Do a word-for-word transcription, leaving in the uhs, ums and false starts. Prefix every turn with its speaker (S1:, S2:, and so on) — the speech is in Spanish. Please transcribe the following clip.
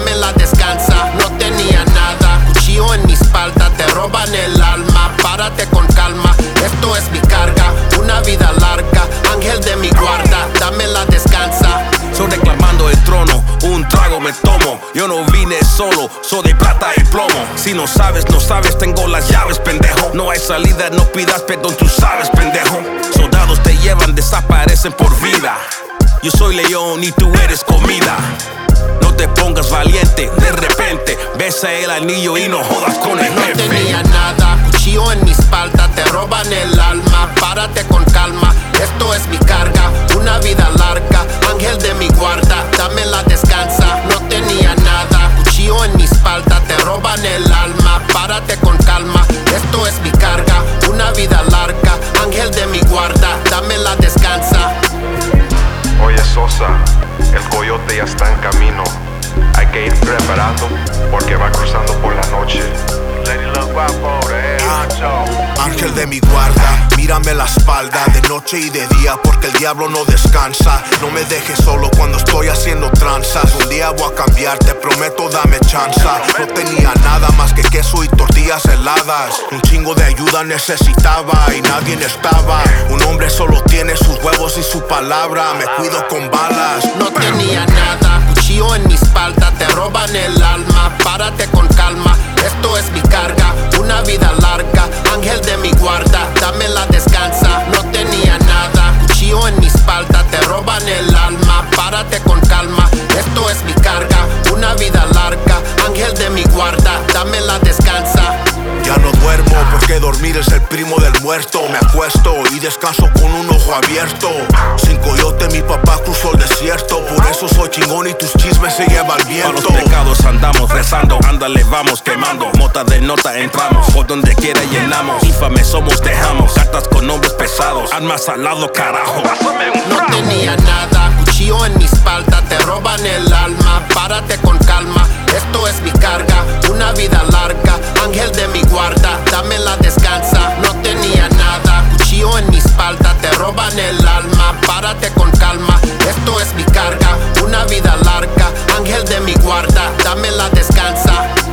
S1: dámela descansa. No tenía nada, cuchillo en mi espalda, te roban el alma. Párate con calma, esto es mi carga, una vida larga, ángel de mi guarda, dámela descansa.
S2: Soy reclamando el trono, un trago me tomo. Yo no vine solo, soy de plata y plomo. Si no sabes, no sabes, tengo las llaves, pendejo. No hay salida, no pidas perdón, tú sabes, pendejo. Soldados te llevan, desaparecen por vida. Yo soy león y tú eres comida. No te pongas valiente, de repente besa el anillo y no jodas con el jefe.
S1: No tenía nada, cuchillo en mi espalda, te roban el alma. Párate con calma, esto es mi carga, una vida larga, ángel de mi guarda, dámela descansa. No tenía nada, cuchillo en mi espalda, te roban el alma. Párate con calma, esto es mi carga, una vida larga, ángel de mi guarda, dámela descansa.
S3: Oye Sosa, el coyote ya está en camino. Hay que ir preparando porque va cruzando por la noche.
S4: Ángel de mi guarda, mírame la espalda de noche y de día porque el diablo no descansa. No me dejes solo cuando estoy haciendo tranzas. Un día voy a cambiar, te prometo, dame chanza. No tenía nada más que queso y tortillas heladas. Un chingo de ayuda necesitaba y nadie estaba. Un hombre solo tiene sus huevos y su palabra. Me cuido con balas.
S1: No tenía nada, cuchillo en mi espalda, te roban el alma. Párate con calma, esto es mi carga, una vida larga, ángel de mi guarda, dámela descansa. No tenía nada, cuchillo en mi espalda, te roban el alma. Párate con calma, esto es mi carga, una vida larga, ángel de mi guarda, dámela descansa.
S4: Ya no duermo porque dormir es el primo del muerto. Me acuesto y descanso con un ojo abierto. Sin coyote mi papá cruzó el desierto. Por eso soy chingón y tus chismes se lleva el viento.
S2: A los pecados andamos rezando, ándale vamos quemando. Mota de nota entramos, por donde quiera llenamos. Infame somos, dejamos, cartas con nombres pesados. Armas al lado, carajo.
S1: No tenía nada, cuchillo en mi espalda, te roban el alma. Párate con calma, esto es mi carga, una vida larga, ángel de mi guarda, dámela descansa. No tenía nada, cuchillo en mi espalda, te roban el alma. Párate con calma, esto es mi carga, una vida larga, ángel de mi guarda, dámela descansa.